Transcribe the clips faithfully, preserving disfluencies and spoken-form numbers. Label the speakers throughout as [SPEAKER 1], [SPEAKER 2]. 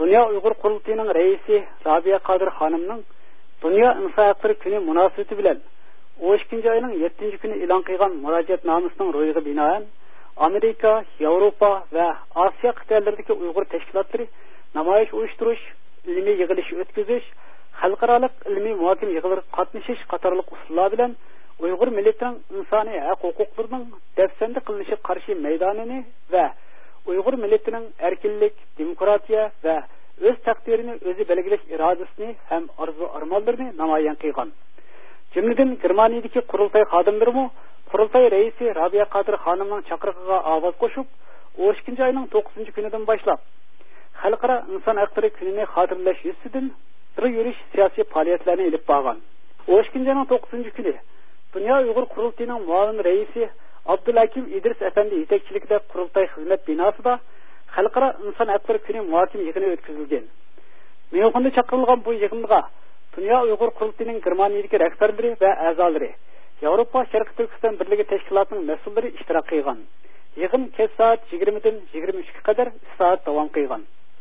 [SPEAKER 1] Dünya Uyghur Qurultayının reisi Rabia Qadir Hanımның Dünya İnsan Hakları Günü münasebeti bilen on ikkinchi ayının yettinchi kuni e'lon qilgan murojaatnomasining ro'yiga binoan Amerika, Yevropa va Osiyo qit'alaridagi Uyg'ur tashkilotlari namoyish uyushtirish, ilmiy yig'ilish o'tkazish, xalqaro ilmiy muhokama yig'inlariga qatnashish qatorliq usullar bilan Uyg'ur millatining insoniy haq-huquqlarining dafsanda qilinishi qarshi maydonini va Uyg'ur millatining erkinlik, demokratiya va o'z taqdirini o'zi belgilash irodasini ham orzu-armonlarini namoyon qilgan. Cümleden Germaniyadagi qurultay xodimlari qurultay reisi Rabia Qadir Hanımның chaqirig'iga ovoz qo'shib, on ikkinchi ayning to'qqizinchi kunidan boshlab xalqaro inson huquqlari kunini xotirlash yuzasidan bir yurish siyosiy faoliyatlarni olib borgan. on ikkinchi ayning to'qqizinchi kuni Dünya Uyg'ur Qurultayining muavin reisi Abdulakim İdris Efendi yetakchiligida qurultay xizmat binosida xalqaro inson huquqlari kuni muhokama yig'ini o'tkazilgan. Myunxenda chaqirilgan bu yig'inga Dünya Uyghur Qurultayının Germaniyadagi rahbarlari va a'zolari, Yevropa Sharq Turkiston birligi tashkilotining mas'ullari ishtirok qilgan. Yig'in kech soat yigirma dan yigirma uch ga qadar soat davom qilgan.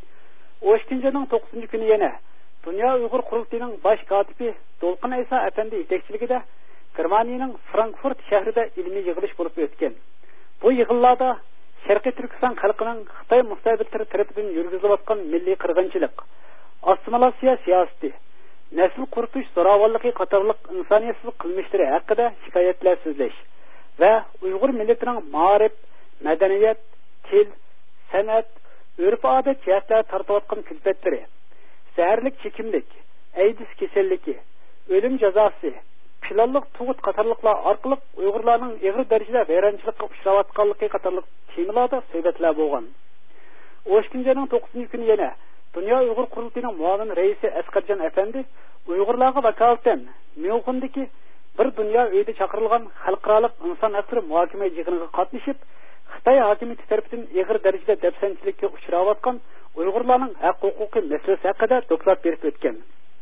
[SPEAKER 1] on ikkinchi ayning to'qqizinchi kuni yana Dünya Uyghur Qurultayining bosh kotibi Dolqin Aysa Efendi yetakchiligida Germaniyaning Frankfurt shahrida ilmiy yig'ilish bo'lib o'tgan. Bu yig'inlarda Sharqiy Turkiston xalqining Xitoy musta'bidlari tomonidan yurgizilayotgan milliy qirg'inchilik, assimilyatsiya siyosati, nasl quritish zo'ravonligi qatorliq insoniyatsiz qilmishlari haqida shikoyatlar so'zlash va Uyg'ur millatining ma'rif, madaniyat, til, san'at, urf-odat jihatlar tortayotgan kulfatlari, zaharlik chekimlik, aydis kasalligi, o'lim jazosi, planliq tug'ut qatorliqlar orqali Uyg'urlarning og'ir darajada vayronchilikka uchrayotganligi qatorliq temalarda suhbatlar bo'lgan. on ikkinchi ayning to'qqizinchi kuni yana Dünya Uyghur Qurultayining muavin reisi Asqarjon Efendi Uyg'urlarga vakolatan Myunxendagi bir dunyo uyida chaqirilgan xalqaro inson huquqlari muhokama yig'iniga qatnashib, Xitoy hokimiyati tomonidan og'ir darajada dafsanchilikka uchrayotgan Uyg'urlarning haq-huquqi masalasi haqida doklad berib o'tgan.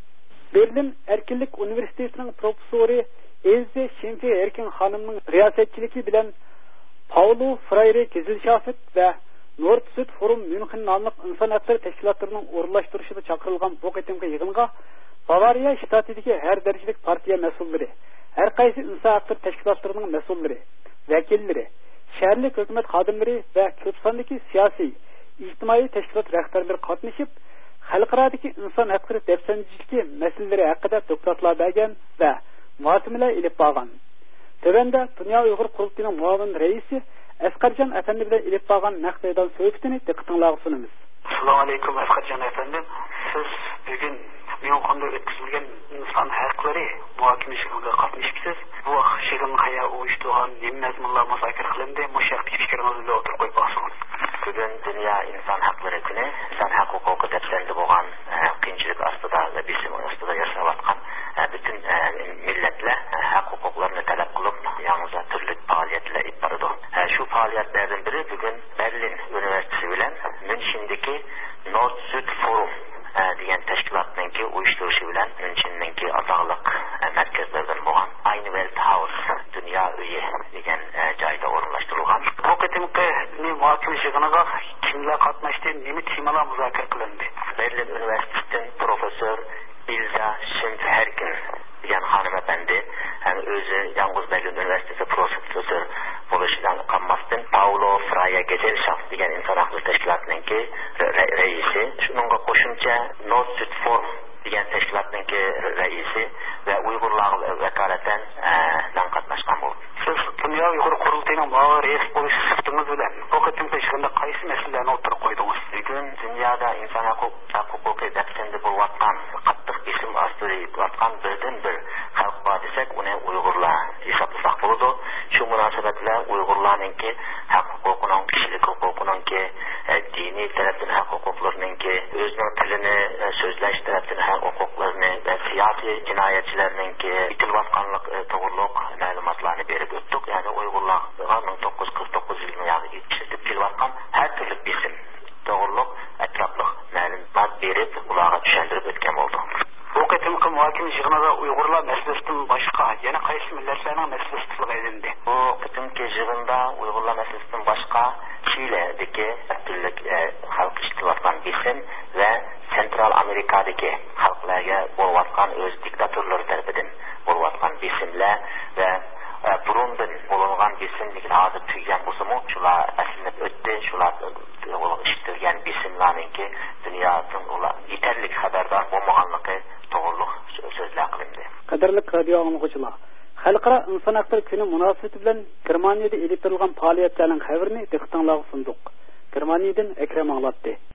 [SPEAKER 1] Berlin Erkinlik Universitetining professori Elze Schimfe Erkin xonimning riyosatchiligi bilan Paulo Freire Gizilshafet va Nord-Süd Forum München nomli inson huquqlari tashkilotlarining o'rinlashtirishida chaqirilgan bu qitimga yig'inga Bavariya shtatidagi har darajalik partiya mas'ullari, har qaysi inson huquqlari tashkilotlarining mas'ullari, vakillari, shaharlik hukumat xodimlari va ko'p sondagi siyosiy, ijtimoiy tashkilot rahbarlari qatnashib, xalqarodagi inson huquqlari dafsanchiligi masalalari haqida dokladlar bergan va muhokamalar olib borgan. Tövende Dünya Uyghur Qurultayining muavin reisi Asqarjon Efendi bilan ilib borgan naq maydon suhbatini diqqatingizga sunamiz.
[SPEAKER 2] Assalomu alaykum Asqarjon Efendi. Siz bugun Myunxenda o'tkazilgan inson huquqlari muhokama yig'iniga qatnashibsiz. Bu yig'in qayerda uyushtirilgan, nima mazmunlar muzokara qilindi, mushaqqiy fikringizni o'tirib qo'yib olsangiz.
[SPEAKER 3] Bugun Dünya inson huquqlari kuni, inson huquqi dafsanda bo'lgan qiyinchilik ostida va bisim ostida yashayotgan bütün milletler hak-hukuklarını talep kılıp yalnızca türlü faaliyetler ip barıdı. Şu faaliyetlerden biri bugün Berlin Üniversitesi bilen München'deki Nord-Süd Forum diyen teşkilatınki uyuşturucu bilen München'deki azağlık merkezlerden boğan Aynı Welt House Dünya Üye diyen cayda orunlaştırılgan.
[SPEAKER 2] Bu ketimki muhakeme yig'iniga kimlar qatnashdi, nima temalar muzokara qilindi?
[SPEAKER 3] Berlin Üniversitesi'nin profesör Ilza Schimferkin diyen hanımefendi, yani özü Yalnız Berlin Üniversitesi profesör oluşundan kalmasın, Paulo Freire Gesellschaft diyen insan hakları teşkilatınınki re reisi, şununla koşunca Nord-Süd Forum diyen teşkilatınınki reisi ve Uygurlar vekaleten dan katlaşkan bu.
[SPEAKER 2] Siz Dünya Uyghur Qurultayining muavin reis bo'lish sifatingiz bilan bu qatimda yig'inda qaysi masalalarni o'tirib qo'ydingiz?
[SPEAKER 3] Bugun dunyoda inson huquqi dafsanda bo'layotgan, qattiq bisim ostida bo'layotgan birdan bir xalq bor desak, uni Uyg'urlar hisoblasak bo'ladi. Shu munosabat bilan Uyg'urlarningki haq huquqining, kishilik huquqining, diniy tarafdan haq huquqlarining, o'zining tilini so'zlash tarafdan haq huquqlarini va siyosiy jinoyatchilarning itilayotganlik to'g'riliq ma'lumotlarni berib o'tdik. Yani Uyg'urlarga ming to'qqiz yuz qirq to'qqiz yilida yetishtirib kelayotgan har turli bisim, to'g'riliq, atrofliq ma'lumot berib, ularga tushuntirib o'tgan bo'ldi.
[SPEAKER 2] Bu qatimki muhokama yig'inida Uyg'urlar masalasidan boshqa yana qaysi millatlarning masalasi tilg'aylandi?
[SPEAKER 3] Bu qatimki yig'inda Uyg'urlar masalasidan boshqa Chile'deki turli xalq ishlayotgan bisim ve Amerikadagi xalqlarga bo'layotgan o'z diktatorlari tarafidan bo'layotgan besimlar va burundan bo'lingan besimlikni hozir tugagan bo'lsa-mu, shular aslinib o'tdi, shular ishitilgan besimlarningki dunyodan ular yetarli xabardor bo'lmaganligi to'g'riliq so'zlar qilindi.
[SPEAKER 1] Qadrli radio anglag'uchilar, Xalqaro inson huquqlari kuni munosabati bilan Germaniyada elib berilgan faoliyatlarning xabarini diqqatingizga sunduq. Germaniyadan Akram anglatdi.